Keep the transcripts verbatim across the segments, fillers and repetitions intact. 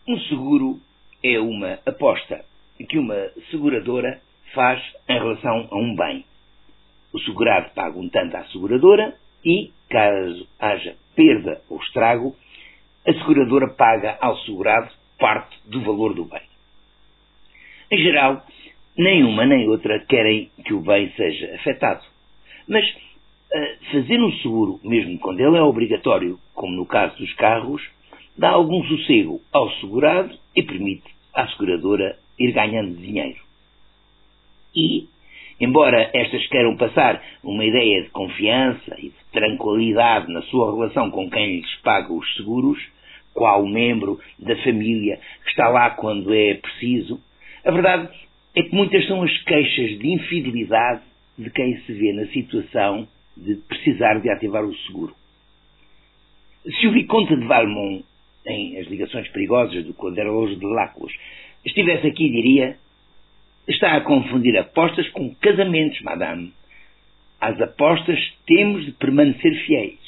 Um seguro é uma aposta que uma seguradora faz em relação a um bem. O segurado paga um tanto à seguradora e, caso haja perda ou estrago, a seguradora paga ao segurado parte do valor do bem. Em geral, nem uma nem outra querem que o bem seja afetado. Mas uh, fazer um seguro, mesmo quando ele é obrigatório, como no caso dos carros, dá algum sossego ao segurado e permite à seguradora ir ganhando dinheiro. E, embora estas queiram passar uma ideia de confiança e de tranquilidade na sua relação com quem lhes paga os seguros, qual membro da família que está lá quando é preciso, a verdade é que muitas são as queixas de infidelidade de quem se vê na situação de precisar de ativar o seguro. Se o Visconde de Valmont, em As Ligações Perigosas do Conde de Láculos, estivesse aqui, diria: está a confundir apostas com casamentos, madame. Às apostas temos de permanecer fiéis.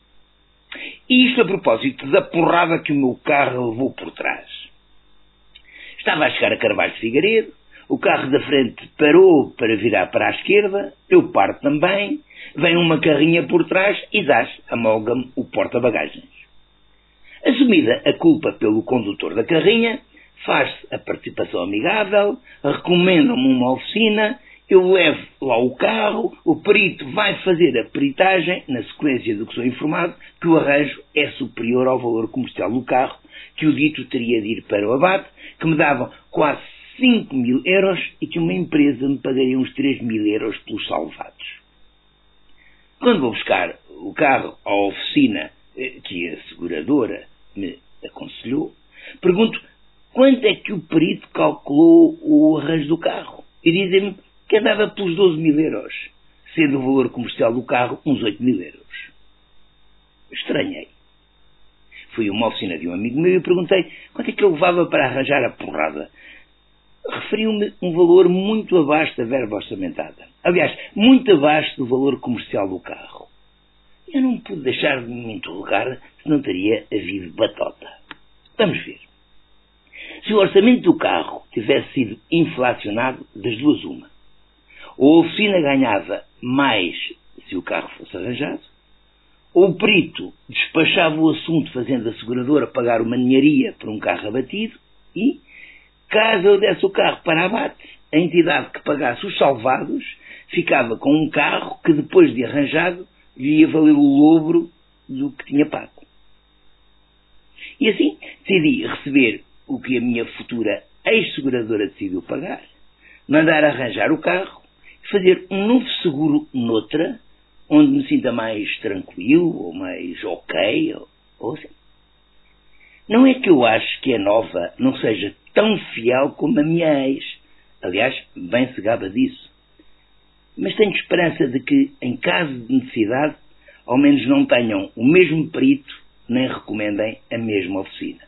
E isto a propósito da porrada que o meu carro levou por trás. Estava a chegar a Carvalho de Figueiredo, o carro da frente parou para virar para a esquerda, eu paro também, vem uma carrinha por trás e dás, amolga-me o porta-bagagens. Assumida a culpa pelo condutor da carrinha, faz-se a participação amigável, recomendam-me uma oficina, eu levo lá o carro, o perito vai fazer a peritagem, na sequência do que sou informado, que o arranjo é superior ao valor comercial do carro, que o dito teria de ir para o abate, que me davam quase cinco mil euros e que uma empresa me pagaria uns três mil euros pelos salvados. Quando vou buscar o carro à oficina que a seguradora me aconselhou, pergunto quanto é que o perito calculou o arranjo do carro. E dizem-me que andava pelos doze mil euros, sendo o valor comercial do carro uns oito mil euros. Estranhei. Fui a uma oficina de um amigo meu e perguntei quanto é que eu levava para arranjar a porrada. Referiu-me um valor muito abaixo da verba orçamentada. Aliás, muito abaixo do valor comercial do carro. Eu não pude deixar de me interrogar se não teria havido batota. Vamos ver. Se o orçamento do carro tivesse sido inflacionado, das duas uma. Ou a oficina ganhava mais se o carro fosse arranjado, ou o perito despachava o assunto fazendo a seguradora pagar uma ninharia por um carro abatido e, caso eu desse o carro para abate, a entidade que pagasse os salvados ficava com um carro que, depois de arranjado, lhe ia valer o dobro do que tinha pago. E assim decidi receber o que a minha futura ex-seguradora decidiu pagar, mandar arranjar o carro e fazer um novo seguro noutra, onde me sinta mais tranquilo, ou mais ok, ou, ou assim. Não é que eu acho que a nova não seja tão fiel como a minha ex. Aliás, bem se gaba disso. Mas tenho esperança de que, em caso de necessidade, ao menos não tenham o mesmo perito, nem recomendem a mesma oficina.